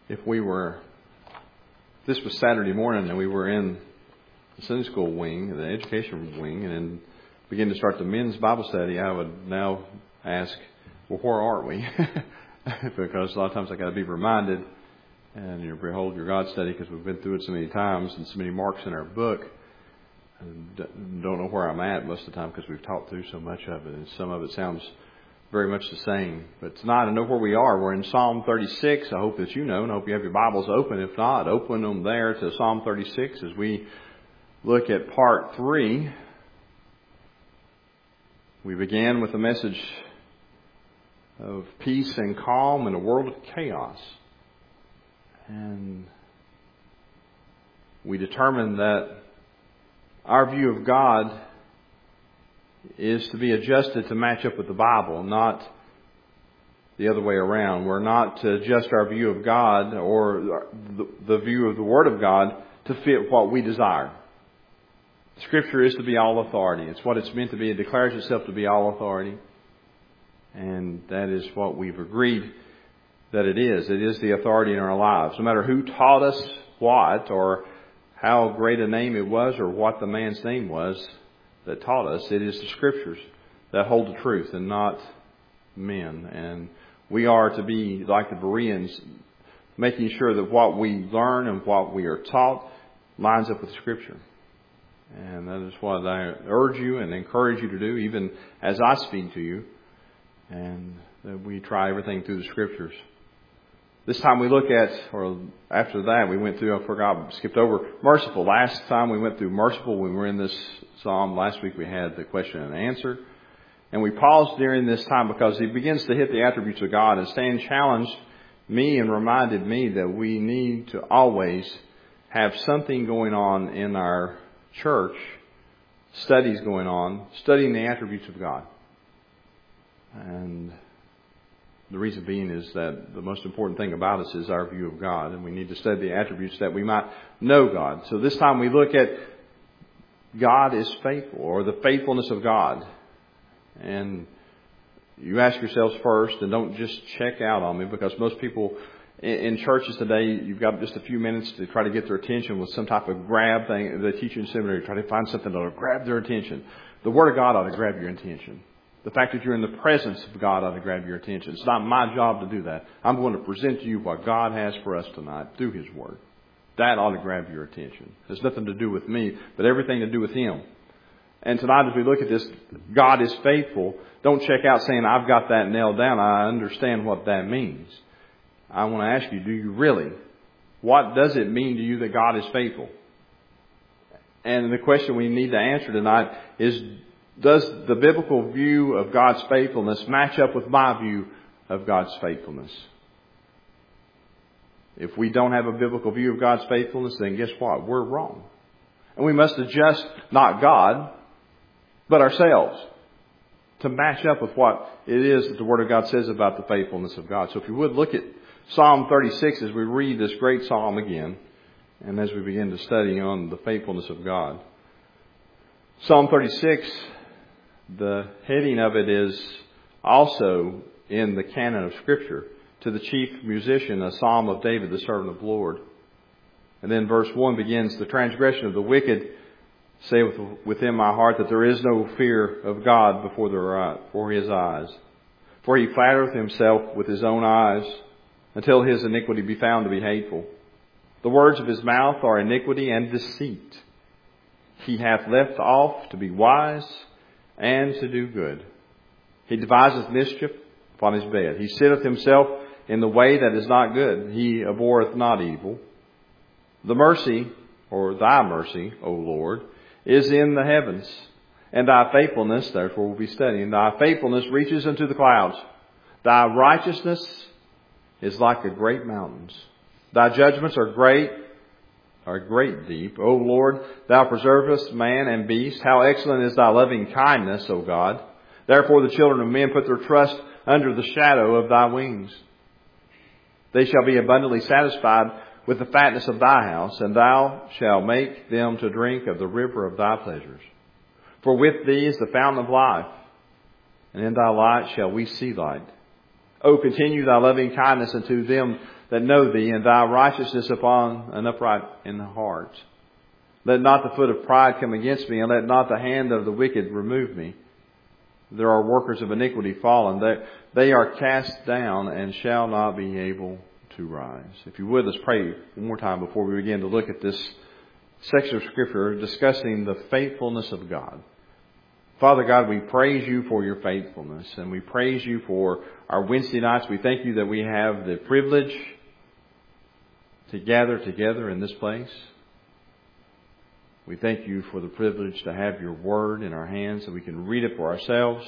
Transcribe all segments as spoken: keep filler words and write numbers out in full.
if we were, this was Saturday morning and we were in the Sunday school wing, the education wing, and then begin to start the men's Bible study, I would now ask, well, where are we? Because a lot of times I got to be reminded, and you behold your God study, because we've been through it so many times and so many marks in our book. And don't know where I'm at most of the time because we've talked through so much of it, and some of it sounds very much the same. But tonight I know where we are. We're in Psalm thirty-six. I hope that you know, and I hope you have your Bibles open. If not, open them there to Psalm thirty-six as we look at part three. We began with a message of peace and calm in a world of chaos. And we determined that our view of God is to be adjusted to match up with the Bible, not the other way around. We're not to adjust our view of God or the view of the Word of God to fit what we desire. Scripture is to be all authority. It's what it's meant to be. It declares itself to be all authority. And that is what we've agreed that it is. It is the authority in our lives. No matter who taught us what, or how great a name it was, or what the man's name was that taught us, it is the Scriptures that hold the truth and not men. And we are to be like the Bereans, making sure that what we learn and what we are taught lines up with Scripture. And that is what I urge you and encourage you to do, even as I speak to you. And that we try everything through the Scriptures. This time we look at, or after that, we went through, I forgot, skipped over merciful. Last time we went through merciful when we were in this psalm. Last week we had the question and answer. And we paused during this time because he begins to hit the attributes of God. And Stan challenged me and reminded me that we need to always have something going on in our church, studies going on, studying the attributes of God. And the reason being is that the most important thing about us is our view of God, and we need to study the attributes that we might know God. So this time we look at God is faithful, or the faithfulness of God. And you ask yourselves first, and don't just check out on me, because most people in churches today, you've got just a few minutes to try to get their attention with some type of grab thing. They teach you in seminary, try to find something that will grab their attention. The Word of God ought to grab your attention. The fact that you're in the presence of God ought to grab your attention. It's not my job to do that. I'm going to present to you what God has for us tonight through His Word. That ought to grab your attention. It has nothing to do with me, but everything to do with Him. And tonight as we look at this, God is faithful. Don't check out saying, I've got that nailed down. I understand what that means. I want to ask you, do you really? What does it mean to you that God is faithful? And the question we need to answer tonight is, does the biblical view of God's faithfulness match up with my view of God's faithfulness? If we don't have a biblical view of God's faithfulness, then guess what? We're wrong. And we must adjust not God, but ourselves to match up with what it is that the Word of God says about the faithfulness of God. So if you would, look at Psalm thirty-six as we read this great psalm again, and as we begin to study on the faithfulness of God. Psalm thirty-six, the heading of it is also in the canon of Scripture, to the chief musician, a psalm of David, the servant of the Lord. And then verse one begins, the transgression of the wicked say within my heart that there is no fear of God before, the, before His eyes. For He flattereth Himself with His own eyes, until His iniquity be found to be hateful. The words of His mouth are iniquity and deceit. He hath left off to be wise and to do good. He deviseth mischief upon His bed. He sitteth Himself in the way that is not good. He abhorreth not evil. The mercy, or Thy mercy, O Lord, is in the heavens, and Thy faithfulness, therefore we'll be studying, Thy faithfulness reaches unto the clouds. Thy righteousness is like the great mountains. Thy judgments are great, are great deep. O Lord, Thou preservest man and beast. How excellent is Thy loving kindness, O God. Therefore the children of men put their trust under the shadow of Thy wings. They shall be abundantly satisfied with the fatness of Thy house, and Thou shalt make them to drink of the river of Thy pleasures. For with Thee is the fountain of life, and in Thy light shall we see light. O continue Thy loving kindness unto them that know Thee, and Thy righteousness upon an upright in heart. Let not the foot of pride come against me, and let not the hand of the wicked remove me. There are workers of iniquity fallen. They, they are cast down and shall not be able to rise. If you would, let's pray one more time before we begin to look at this section of Scripture discussing the faithfulness of God. Father God, we praise You for Your faithfulness, and we praise You for our Wednesday nights. We thank You that we have the privilege to gather together in this place. We thank You for the privilege to have Your Word in our hands so we can read it for ourselves.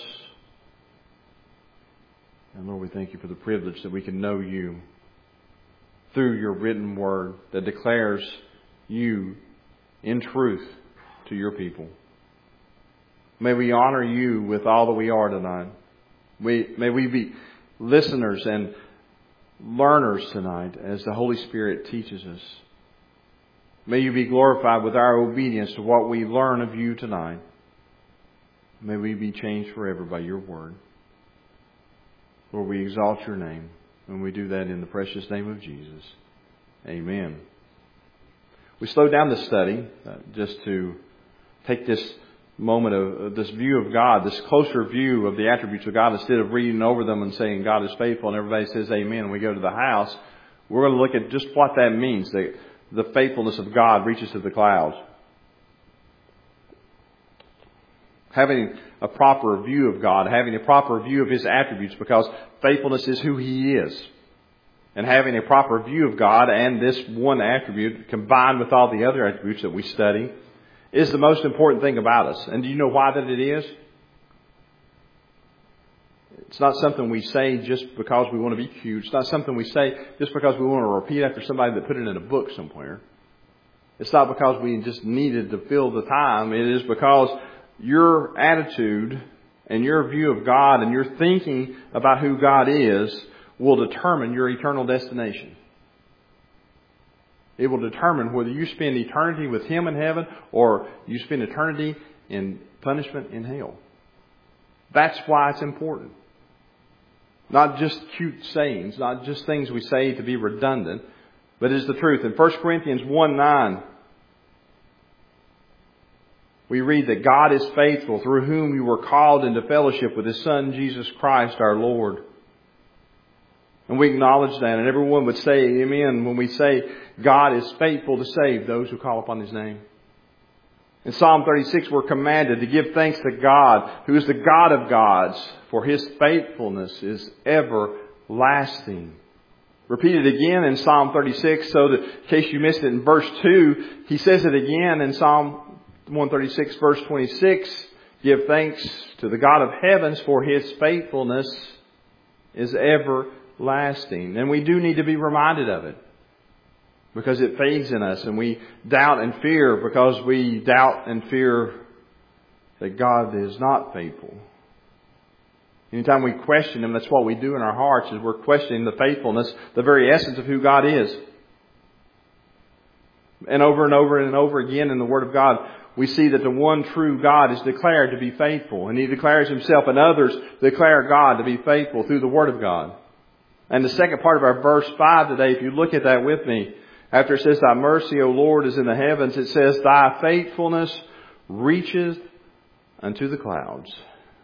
And Lord, we thank You for the privilege that we can know You through Your written Word that declares You in truth to Your people. May we honor You with all that we are tonight. We, may we be listeners and learners tonight as the Holy Spirit teaches us. May You be glorified with our obedience to what we learn of You tonight. May we be changed forever by Your Word. Lord, we exalt Your name, and we do that in the precious name of Jesus. Amen. We slowed down the study uh, just to take this moment of this view of God, this closer view of the attributes of God, instead of reading over them and saying God is faithful and everybody says amen and we go to the house. We're going to look at just what that means. The, the faithfulness of God reaches to the clouds. Having a proper view of God, having a proper view of His attributes, because faithfulness is who He is. And having a proper view of God and this one attribute combined with all the other attributes that we study is the most important thing about us. And do you know why that it is? It's not something we say just because we want to be cute. It's not something we say just because we want to repeat after somebody that put it in a book somewhere. It's not because we just needed to fill the time. It is because your attitude and your view of God and your thinking about who God is will determine your eternal destination. It will determine whether you spend eternity with Him in heaven or you spend eternity in punishment in hell. That's why it's important. Not just cute sayings, not just things we say to be redundant, but it is the truth. In First Corinthians one nine, we read that God is faithful, through whom you were called into fellowship with His Son, Jesus Christ our Lord. And we acknowledge that, and everyone would say amen when we say God is faithful to save those who call upon His name. In Psalm thirty-six, we're commanded to give thanks to God, who is the God of gods, for His faithfulness is everlasting. Repeated again in Psalm thirty-six, so that in case you missed it in verse two, he says it again in Psalm one thirty-six, verse twenty-six. Give thanks to the God of heavens, for His faithfulness is everlasting. And we do need to be reminded of it, because it fades in us, and we doubt and fear because we doubt and fear that God is not faithful. Anytime we question Him, that's what we do in our hearts, is we're questioning the faithfulness, the very essence of who God is. And over and over and over again in the Word of God, we see that the one true God is declared to be faithful. And He declares Himself, and others declare God to be faithful through the Word of God. And the second part of our verse five today, if you look at that with me, after it says, Thy mercy, O Lord, is in the heavens, it says, Thy faithfulness reacheth unto the clouds.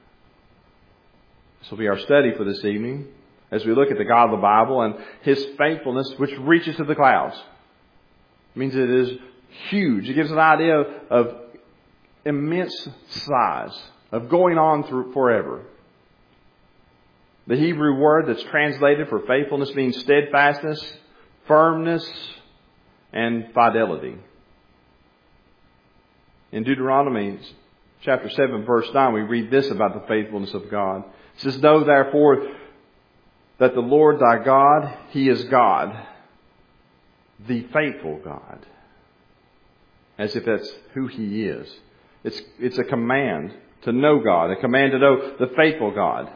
This will be our study for this evening as we look at the God of the Bible and His faithfulness, which reaches to the clouds. It means it is huge. It gives an idea of immense size, of going on through forever. The Hebrew word that's translated for faithfulness means steadfastness, firmness, and fidelity. In Deuteronomy chapter seven, verse nine, we read this about the faithfulness of God. It says, Know therefore that the Lord thy God, He is God, the faithful God. As if that's who He is. It's, it's a command to know God, a command to know the faithful God.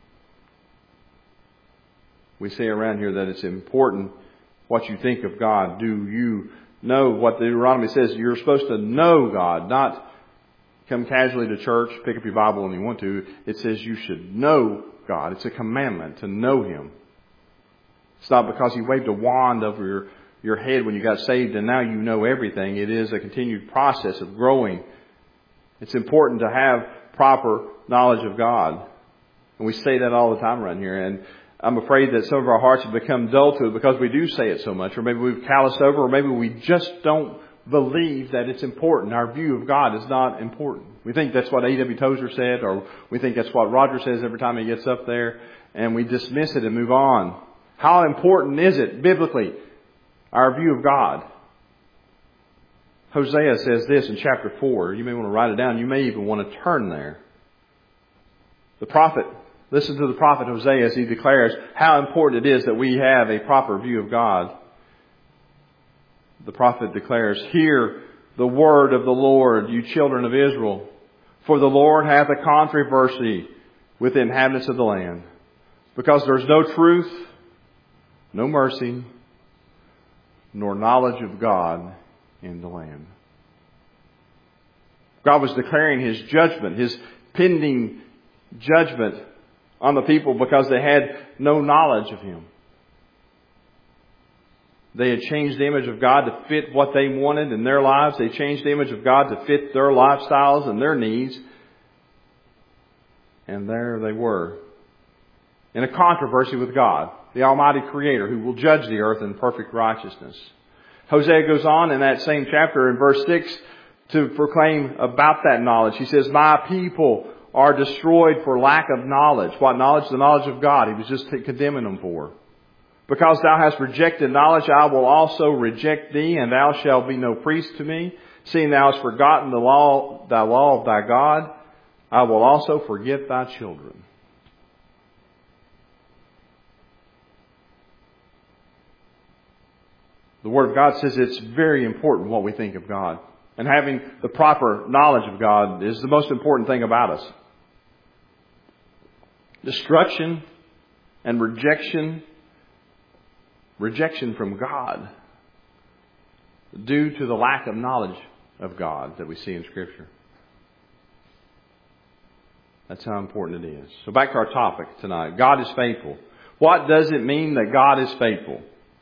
We say around here that it's important what you think of God. Do you know what Deuteronomy says? You're supposed to know God, not come casually to church, pick up your Bible when you want to. It says you should know God. It's a commandment to know Him. It's not because He waved a wand over your, your head when you got saved and now you know everything. It is a continued process of growing. It's important to have proper knowledge of God. And we say that all the time around here. And I'm afraid that some of our hearts have become dull to it because we do say it so much. Or maybe we've calloused over, or maybe we just don't believe that it's important. Our view of God is not important. We think that's what A W Tozer said, or we think that's what Roger says every time he gets up there, and we dismiss it and move on. How important is it, biblically, our view of God? Hosea says this in chapter four. You may want to write it down. You may even want to turn there. The prophet, listen to the prophet Hosea as he declares how important it is that we have a proper view of God. The prophet declares, "Hear the word of the Lord, you children of Israel. For the Lord hath a controversy with the inhabitants of the land. Because there is no truth, no mercy, nor knowledge of God in the land." God was declaring His judgment, His pending judgment on the people because they had no knowledge of Him. They had changed the image of God to fit what they wanted in their lives. They changed the image of God to fit their lifestyles and their needs. And there they were, in a controversy with God, the Almighty Creator, who will judge the earth in perfect righteousness. Hosea goes on in that same chapter in verse six to proclaim about that knowledge. He says, "My people are destroyed for lack of knowledge." What knowledge? The knowledge of God. He was just condemning them for. "Because thou hast rejected knowledge, I will also reject thee, and thou shalt be no priest to me. Seeing thou hast forgotten the law, thy law of thy God, I will also forget thy children." The Word of God says it's very important what we think of God. And having the proper knowledge of God is the most important thing about us. Destruction and rejection, rejection from God, due to the lack of knowledge of God that we see in Scripture. That's how important it is. So back to our topic tonight. God is faithful. What does it mean that God is faithful?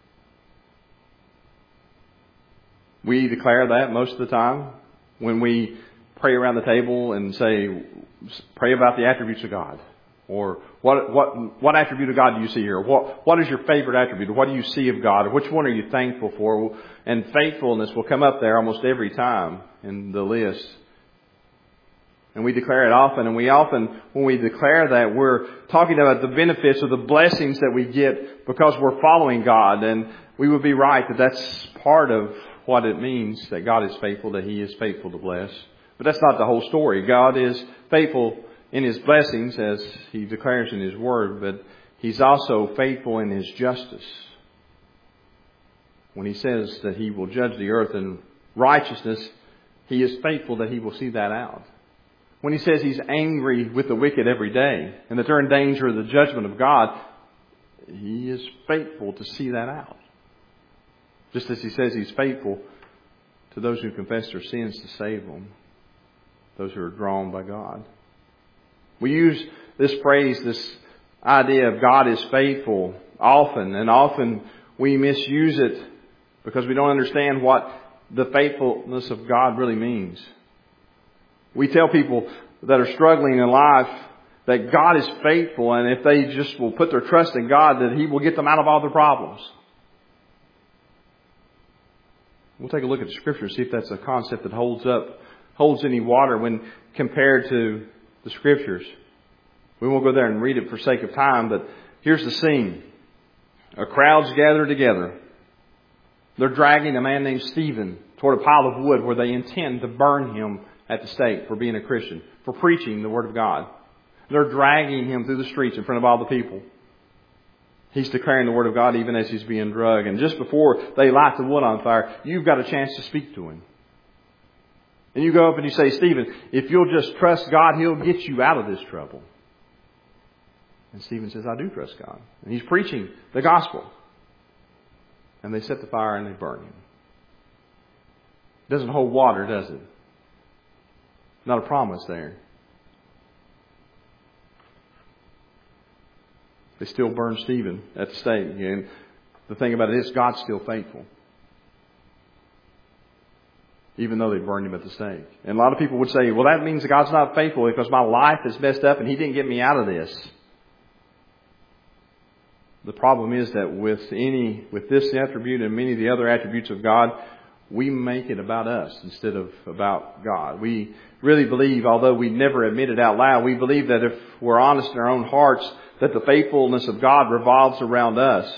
We declare that most of the time when we pray around the table and say, pray about the attributes of God. Or what what what attribute of God do you see here? What what is your favorite attribute? Or what do you see of God? Or which one are you thankful for? And faithfulness will come up there almost every time in the list. And we declare it often. And we often, when we declare that, we're talking about the benefits or the blessings that we get because we're following God. And we would be right that that's part of what it means that God is faithful, that He is faithful to bless. But that's not the whole story. God is faithful in His blessings, as He declares in His Word, but He's also faithful in His justice. When He says that He will judge the earth in righteousness, He is faithful that He will see that out. When He says He's angry with the wicked every day and that they're in danger of the judgment of God, He is faithful to see that out. Just as He says He's faithful to those who confess their sins to save them, those who are drawn by God. We use this phrase, this idea of God is faithful often, and often we misuse it because we don't understand what the faithfulness of God really means. We tell people that are struggling in life that God is faithful, and if they just will put their trust in God, that He will get them out of all their problems. We'll take a look at the Scripture and see if that's a concept that holds up, holds any water when compared to the Scriptures. We won't go there and read it for sake of time, but here's the scene. A crowd's gathered together. They're dragging a man named Stephen toward a pile of wood where they intend to burn him at the stake for being a Christian, for preaching the Word of God. They're dragging him through the streets in front of all the people. He's declaring the Word of God even as he's being drugged. And just before they light the wood on fire, you've got a chance to speak to him. And you go up and you say, Stephen, if you'll just trust God, He'll get you out of this trouble. And Stephen says, I do trust God. And he's preaching the gospel. And they set the fire and they burn him. It doesn't hold water, does it? Not a promise there. They still burn Stephen at the stake. And the thing about it is God's still faithful. Even though they burned him at the stake. And a lot of people would say, well, that means that God's not faithful because my life is messed up and he didn't get me out of this. The problem is that with any, with this attribute and many of the other attributes of God, we make it about us instead of about God. We really believe, although we never admit it out loud, we believe that if we're honest in our own hearts, that the faithfulness of God revolves around us.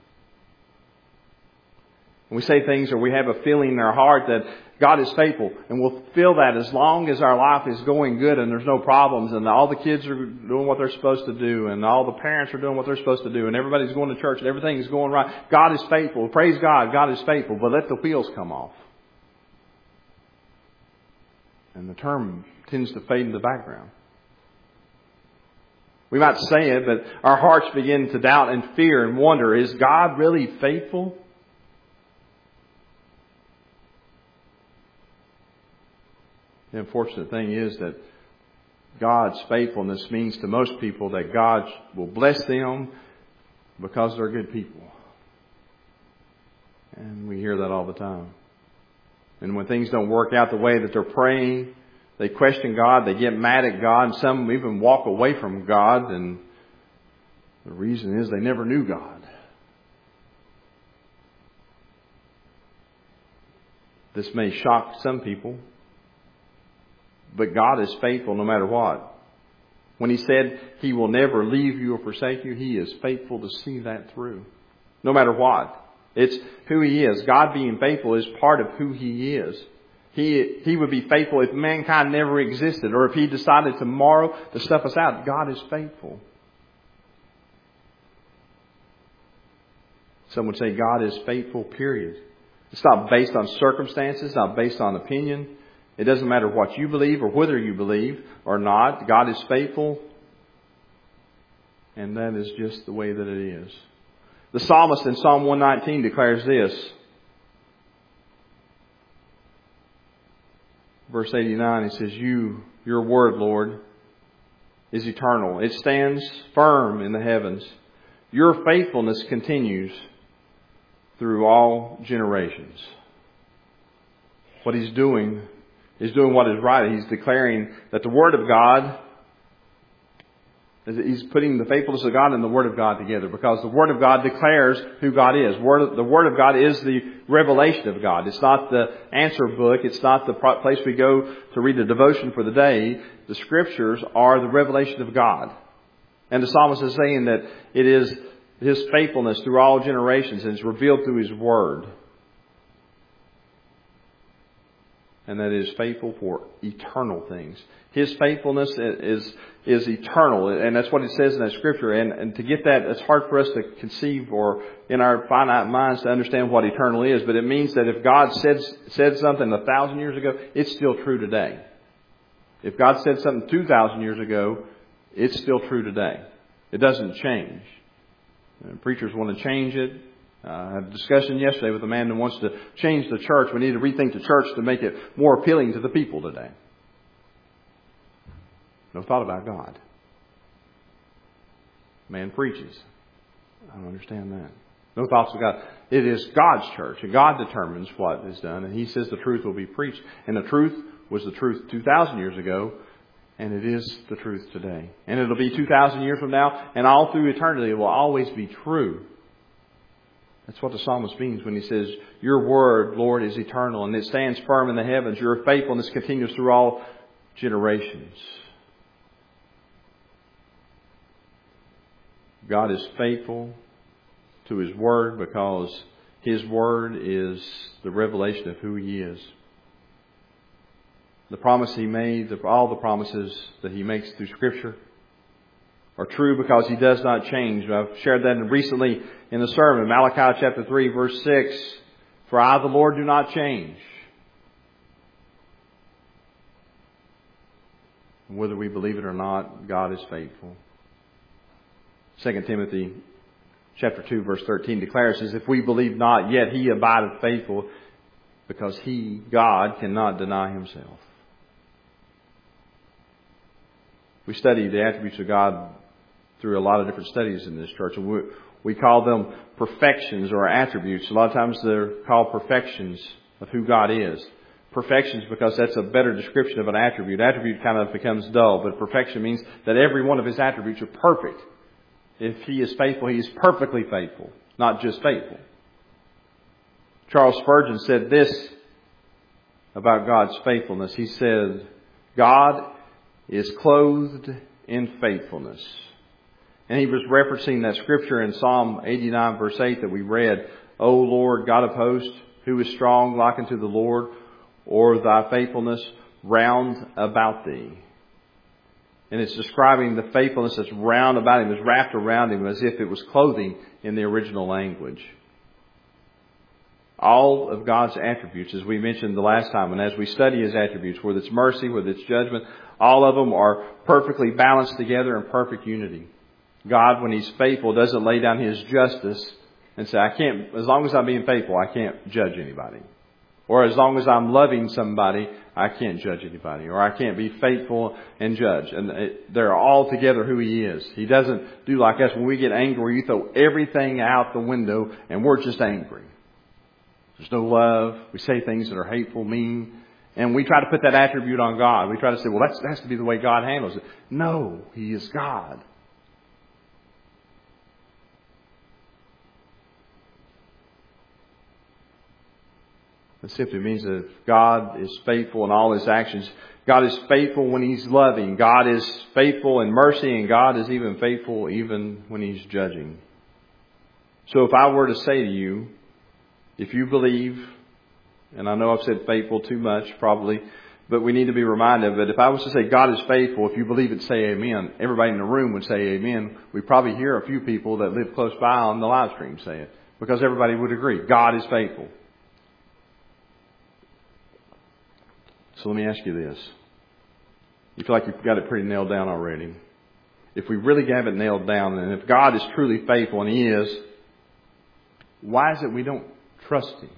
And we say things or we have a feeling in our heart that God is faithful, and we'll feel that as long as our life is going good and there's no problems and all the kids are doing what they're supposed to do and all the parents are doing what they're supposed to do and everybody's going to church and everything is going right. God is faithful. Praise God. God is faithful. But let the wheels come off. And the term tends to fade in the background. We might say it, but our hearts begin to doubt and fear and wonder, is God really faithful? The unfortunate thing is that God's faithfulness means to most people that God will bless them because they're good people. And we hear that all the time. And when things don't work out the way that they're praying, they question God, they get mad at God, and some even walk away from God. And the reason is they never knew God. This may shock some people. But God is faithful no matter what. When He said He will never leave you or forsake you, He is faithful to see that through. No matter what. It's who He is. God being faithful is part of who He is. He, he would be faithful if mankind never existed or if He decided tomorrow to stuff us out. God is faithful. Some would say God is faithful, period. It's not based on circumstances, not based on opinion. It doesn't matter what you believe or whether you believe or not. God is faithful. And that is just the way that it is. The psalmist in Psalm one nineteen declares this. Verse eighty-nine, he says, You, your word, Lord, is eternal. It stands firm in the heavens. Your faithfulness continues through all generations. What He's doing is doing what is right. He's declaring that the Word of God, He's putting the faithfulness of God and the Word of God together, because the Word of God declares who God is. Word, the Word of God is the revelation of God. It's not the answer book. It's not the place we go to read the devotion for the day. The Scriptures are the revelation of God. And the psalmist is saying that it is His faithfulness through all generations, and it's revealed through His Word. And that is faithful for eternal things. His faithfulness is is eternal. And that's what it says in that scripture. And, and to get that, it's hard for us to conceive or in our finite minds to understand what eternal is. But it means that if God said, said something a thousand years ago, it's still true today. If God said something two thousand years ago, it's still true today. It doesn't change. And preachers want to change it. Uh, I had a discussion yesterday with a man who wants to change the church. We need to rethink the church to make it more appealing to the people today. No thought about God. Man preaches. I don't understand that. No thoughts of God. It is God's church, and God determines what is done, and He says the truth will be preached. And the truth was the truth two thousand years ago, and it is the truth today. And it'll be two thousand years from now, and all through eternity it will always be true. That's what the psalmist means when he says, Your word, Lord, is eternal, and it stands firm in the heavens. Your faithfulness continues through all generations. God is faithful to His word because His word is the revelation of who He is. The promise He made, all the promises that He makes through Scripture are true because He does not change. I've shared that recently in the sermon, Malachi chapter three, verse six. For I, the Lord, do not change. Whether we believe it or not, God is faithful. Second Timothy chapter two, verse thirteen declares, as if we believe not, yet He abideth faithful, because He, God, cannot deny Himself. We study the attributes of God through a lot of different studies in this church. And We call them perfections or attributes. A lot of times they're called perfections of who God is. Perfections because that's a better description of an attribute. Attribute kind of becomes dull, but perfection means that every one of His attributes are perfect. If He is faithful, He is perfectly faithful, not just faithful. Charles Spurgeon said this about God's faithfulness. He said, God is clothed in faithfulness. And he was referencing that scripture in Psalm eighty-nine verse eight that we read, O Lord, God of hosts, who is strong like unto the Lord, or thy faithfulness round about thee. And it's describing the faithfulness that's round about him, is wrapped around him as if it was clothing in the original language. All of God's attributes, as we mentioned the last time, and as we study His attributes, whether it's mercy, whether it's judgment, all of them are perfectly balanced together in perfect unity. God, when He's faithful, doesn't lay down His justice and say, I can't, as long as I'm being faithful, I can't judge anybody. Or as long as I'm loving somebody, I can't judge anybody. Or I can't be faithful and judge. And it, they're all together who He is. He doesn't do like us. When we get angry, you throw everything out the window and we're just angry. There's no love. We say things that are hateful, mean. And we try to put that attribute on God. We try to say, well, that's, that has to be the way God handles it. No, He is God. It simply means that God is faithful in all His actions. God is faithful when He's loving. God is faithful in mercy, and God is even faithful even when He's judging. So if I were to say to you, if you believe, and I know I've said faithful too much probably, but we need to be reminded of it. If I was to say God is faithful, if you believe it, say amen. Everybody in the room would say amen. We probably hear a few people that live close by on the live stream say it, because everybody would agree. God is faithful. So let me ask you this. You feel like you've got it pretty nailed down already. If we really have it nailed down, and if God is truly faithful, and He is, why is it we don't trust Him?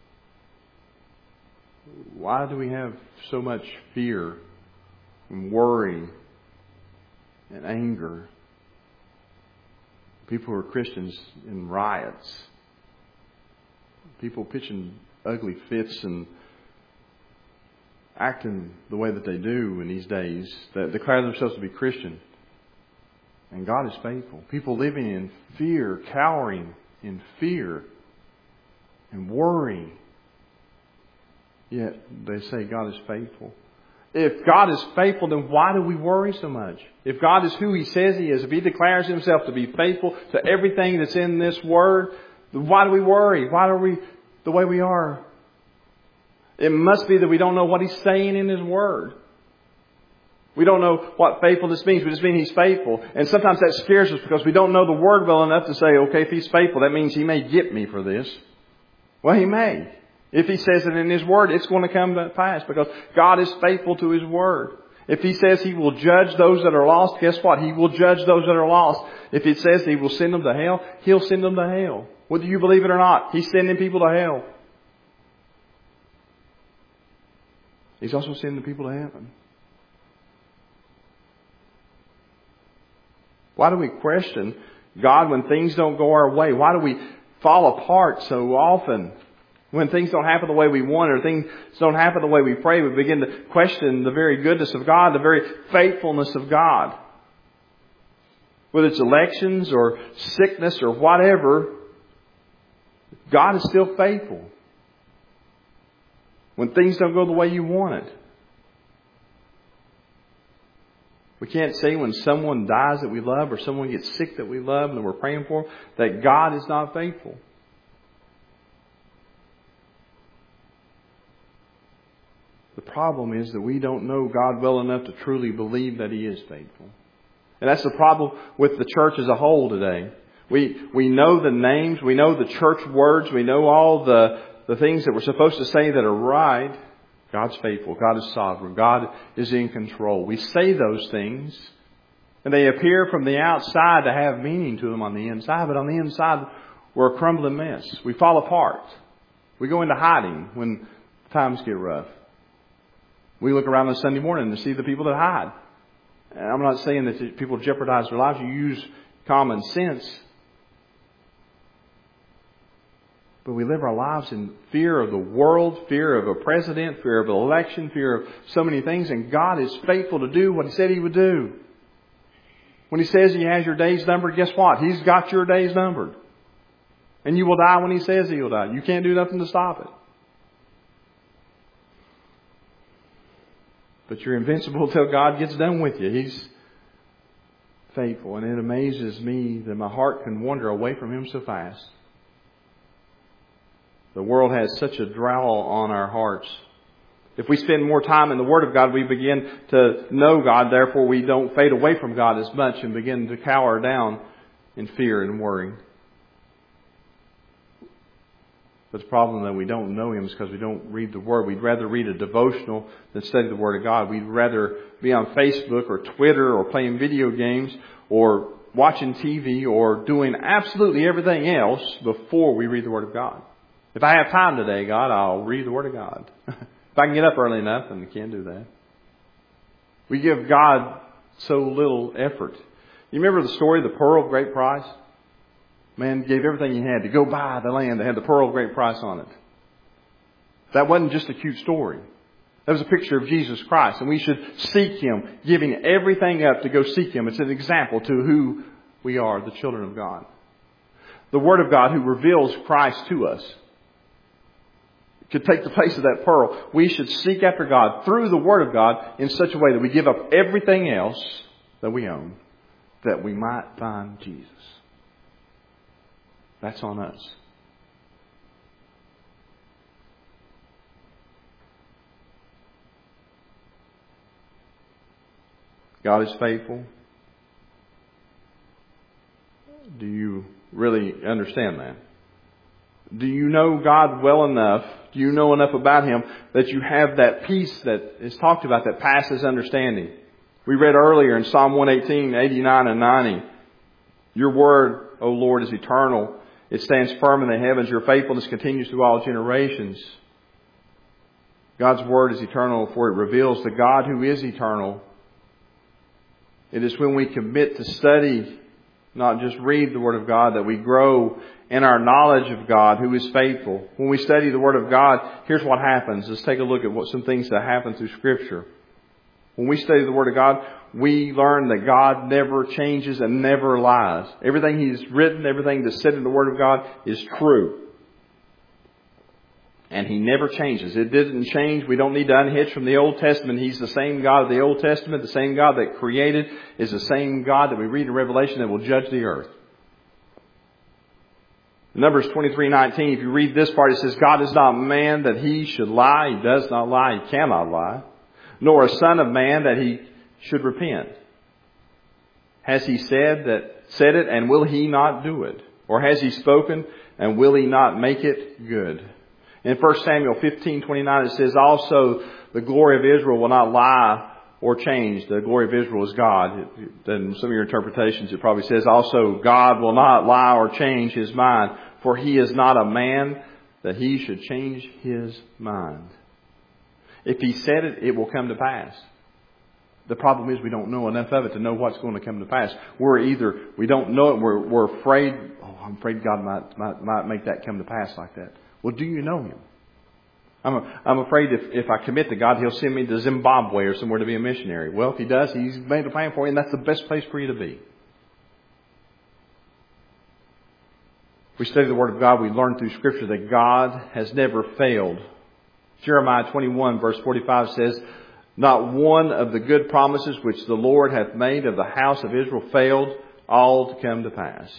Why do we have so much fear and worry and anger? People who are Christians in riots. People pitching ugly fits and acting the way that they do in these days, that declare themselves to be Christian. And God is faithful. People living in fear, cowering in fear and worry. Yet they say God is faithful. If God is faithful, then why do we worry so much? If God is who He says He is, if He declares Himself to be faithful to everything that's in this Word, then why do we worry? Why are we the way we are? It must be that we don't know what He's saying in His Word. We don't know what faithfulness means. We just mean He's faithful. And sometimes that scares us because we don't know the Word well enough to say, okay, if He's faithful, that means He may get me for this. Well, He may. If He says it in His Word, it's going to come to pass because God is faithful to His Word. If He says He will judge those that are lost, guess what? He will judge those that are lost. If it says He will send them to hell, He'll send them to hell. Whether you believe it or not, He's sending people to hell. He's also sending people to heaven. Why do we question God when things don't go our way? Why do we fall apart so often? When things don't happen the way we want or things don't happen the way we pray, we begin to question the very goodness of God, the very faithfulness of God. Whether it's elections or sickness or whatever, God is still faithful. When things don't go the way you want it. We can't say when someone dies that we love or someone gets sick that we love and that we're praying for that God is not faithful. The problem is that we don't know God well enough to truly believe that He is faithful. And that's the problem with the church as a whole today. We we know the names, we know the church words, we know all the, the things that we're supposed to say that are right. God's faithful, God is sovereign, God is in control. We say those things and they appear from the outside to have meaning to them on the inside, but on the inside we're a crumbling mess. We fall apart. We go into hiding when times get rough. We look around on Sunday morning to see the people that hide. And I'm not saying that people jeopardize their lives. You use common sense. But we live our lives in fear of the world, fear of a president, fear of an election, fear of so many things. And God is faithful to do what He said He would do. When He says He has your days numbered, guess what? He's got your days numbered. And you will die when He says He will die. You can't do nothing to stop it. But you're invincible till God gets done with you. He's faithful. And it amazes me that my heart can wander away from Him so fast. The world has such a drawl on our hearts. If we spend more time in the Word of God, we begin to know God. Therefore, we don't fade away from God as much and begin to cower down in fear and worry. But the problem that we don't know Him is because we don't read the Word. We'd rather read a devotional than study the Word of God. We'd rather be on Facebook or Twitter or playing video games or watching T V or doing absolutely everything else before we read the Word of God. If I have time today, God, I'll read the Word of God. If I can get up early enough, then I can do that. We give God so little effort. You remember the story of the pearl of great price? Man gave everything he had to go buy the land that had the pearl of great price on it. That wasn't just a cute story. That was a picture of Jesus Christ. And we should seek Him, giving everything up to go seek Him. It's an example to who we are, the children of God. The Word of God who reveals Christ to us could take the place of that pearl. We should seek after God through the Word of God in such a way that we give up everything else that we own, that we might find Jesus. That's on us. God is faithful. Do you really understand that? Do you know God well enough? Do you know enough about Him that you have that peace that is talked about that passes understanding? We read earlier in Psalm one eighteen, eighty-nine and ninety. Your word, O Lord, is eternal. It stands firm in the heavens. Your faithfulness continues through all generations. God's word is eternal, for it reveals the God who is eternal. It is when we commit to study, not just read the Word of God, that we grow in our knowledge of God who is faithful. When we study the Word of God, here's what happens. Let's take a look at what some things that happen through Scripture. When we study the Word of God, we learn that God never changes and never lies. Everything He's written, everything that's said in the Word of God is true. And He never changes. It didn't change. We don't need to unhitch from the Old Testament. He's the same God of the Old Testament. The same God that created is the same God that we read in Revelation that will judge the earth. Numbers twenty-three nineteen, if you read this part, it says, God is not man that He should lie. He does not lie. He cannot lie. Nor a son of man that He should repent. Has He said that said it, and will He not do it? Or has He spoken, and will He not make it good? In First Samuel fifteen twenty-nine, it says, also the glory of Israel will not lie or change. The glory of Israel is God. In some of your interpretations, it probably says, also God will not lie or change His mind, for He is not a man that He should change His mind. If He said it, it will come to pass. The problem is we don't know enough of it to know what's going to come to pass. We're either, we don't know it, we're, we're afraid, oh, I'm afraid God might, might, might make that come to pass like that. Well, do you know Him? I'm, a, I'm afraid if, if I commit to God, He'll send me to Zimbabwe or somewhere to be a missionary. Well, if He does, He's made a plan for you, and that's the best place for you to be. If we study the Word of God, we learn through Scripture that God has never failed. Jeremiah twenty-one verse forty-five says, not one of the good promises which the Lord hath made of the house of Israel failed, all to come to pass.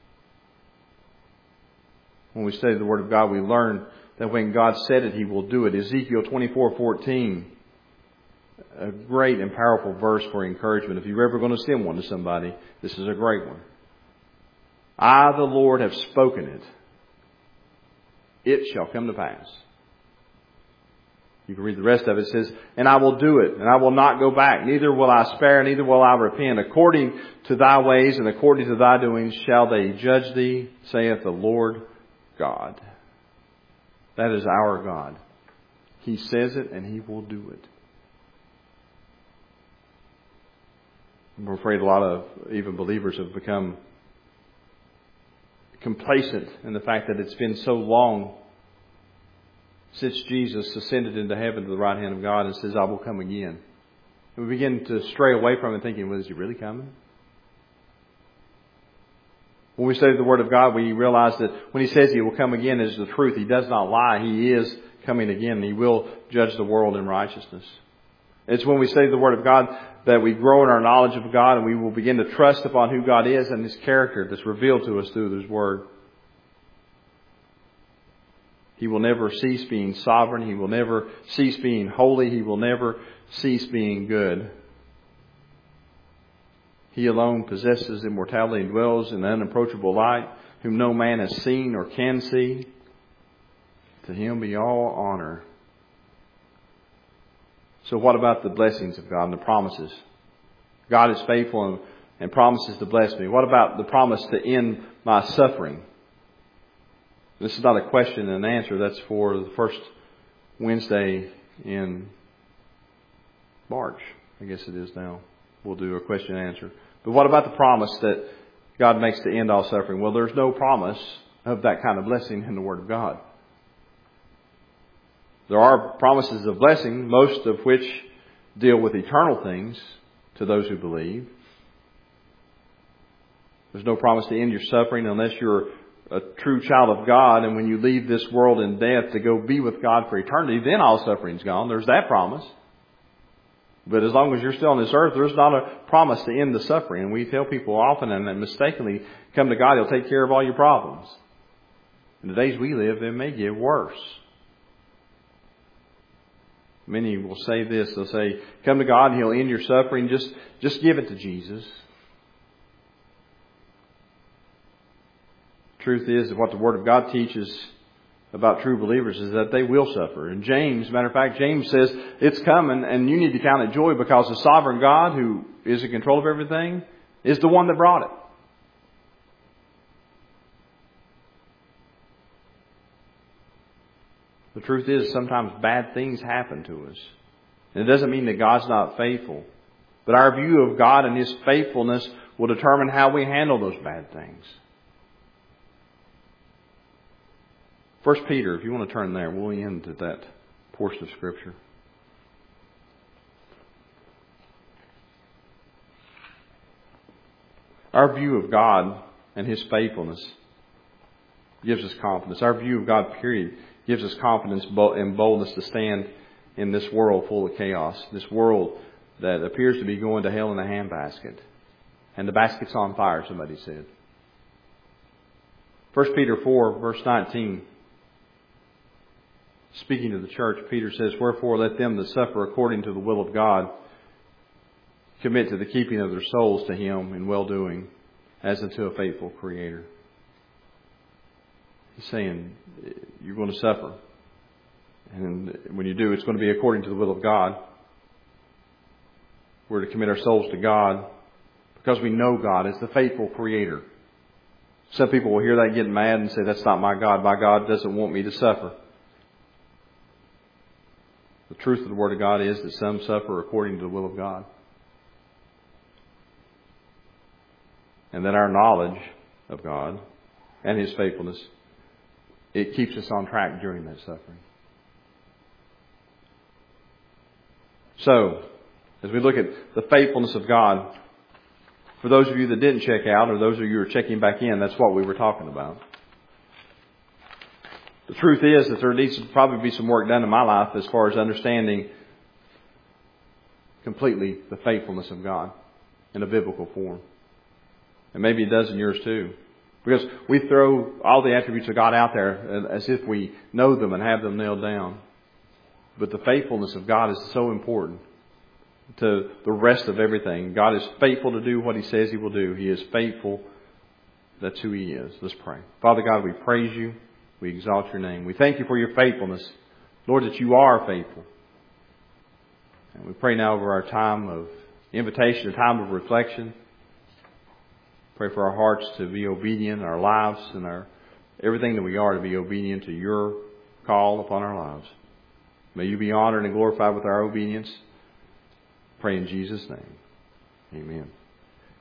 When we study the Word of God, we learn that when God said it, He will do it. Ezekiel twenty-four fourteen, a great and powerful verse for encouragement. If you're ever going to send one to somebody, this is a great one. I, the Lord, have spoken it. It shall come to pass. You can read the rest of it. It says, and I will do it, and I will not go back. Neither will I spare, neither will I repent. According to thy ways and according to thy doings shall they judge thee, saith the Lord God. That is our God. He says it and He will do it. I'm afraid a lot of even believers have become complacent in the fact that it's been so long since Jesus ascended into heaven to the right hand of God and says, I will come again. And we begin to stray away from it thinking, well, is He really coming? When we study the Word of God, we realize that when He says He will come again, it is the truth. He does not lie. He is coming again. He will judge the world in righteousness. It's when we study the Word of God that we grow in our knowledge of God, and we will begin to trust upon who God is and His character that's revealed to us through His Word. He will never cease being sovereign. He will never cease being holy. He will never cease being good. He alone possesses immortality and dwells in the unapproachable light, whom no man has seen or can see. To Him be all honor. So what about the blessings of God and the promises? God is faithful and, and promises to bless me. What about the promise to end my suffering? This is not a question and an answer. That's for the first Wednesday in March. I guess it is now. We'll do a question and answer. But what about the promise that God makes to end all suffering? Well, there's no promise of that kind of blessing in the Word of God. There are promises of blessing, most of which deal with eternal things to those who believe. There's no promise to end your suffering unless you're a true child of God, and when you leave this world in death to go be with God for eternity, then all suffering's gone. There's that promise. But as long as you're still on this earth, there's not a promise to end the suffering. And we tell people often, and mistakenly, come to God, He'll take care of all your problems. In the days we live, it may get worse. Many will say this. They'll say, come to God and He'll end your suffering. Just, just give it to Jesus. Truth is that what the Word of God teaches about true believers is that they will suffer. And James, matter of fact, James says it's coming and you need to count it joy because the sovereign God who is in control of everything is the one that brought it. The truth is sometimes bad things happen to us. And it doesn't mean that God's not faithful. But our view of God and His faithfulness will determine how we handle those bad things. First Peter, if you want to turn there, we'll end at that portion of Scripture. Our view of God and His faithfulness gives us confidence. Our view of God, period, gives us confidence and boldness to stand in this world full of chaos. This world that appears to be going to hell in a handbasket. And the basket's on fire, somebody said. First Peter four, verse nineteen. Speaking to the church, Peter says, wherefore let them that suffer according to the will of God commit to the keeping of their souls to Him in well-doing, as unto a faithful Creator. He's saying, you're going to suffer. And when you do, it's going to be according to the will of God. We're to commit our souls to God because we know God is the faithful Creator. Some people will hear that and get mad and say, that's not my God. My God doesn't want me to suffer. The truth of the Word of God is that some suffer according to the will of God. And that our knowledge of God and His faithfulness, it keeps us on track during that suffering. So, as we look at the faithfulness of God, for those of you that didn't check out, or those of you who are checking back in, that's what we were talking about. The truth is that there needs to probably be some work done in my life as far as understanding completely the faithfulness of God in a biblical form. And maybe it does in yours too. Because we throw all the attributes of God out there as if we know them and have them nailed down. But the faithfulness of God is so important to the rest of everything. God is faithful to do what He says He will do. He is faithful. That's who He is. Let's pray. Father God, we praise You. We exalt Your name. We thank You for Your faithfulness. Lord, that You are faithful. And we pray now over our time of invitation, a time of reflection. Pray for our hearts to be obedient, our lives and our everything that we are to be obedient to Your call upon our lives. May You be honored and glorified with our obedience. Pray in Jesus' name. Amen.